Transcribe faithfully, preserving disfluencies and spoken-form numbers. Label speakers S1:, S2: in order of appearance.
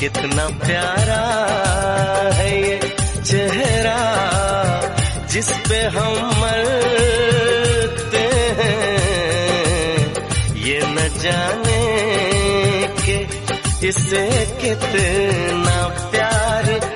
S1: कितना प्यारा है ये चेहरा जिस पे हम मरते हैं, ये न जाने के इसे कितना प्यार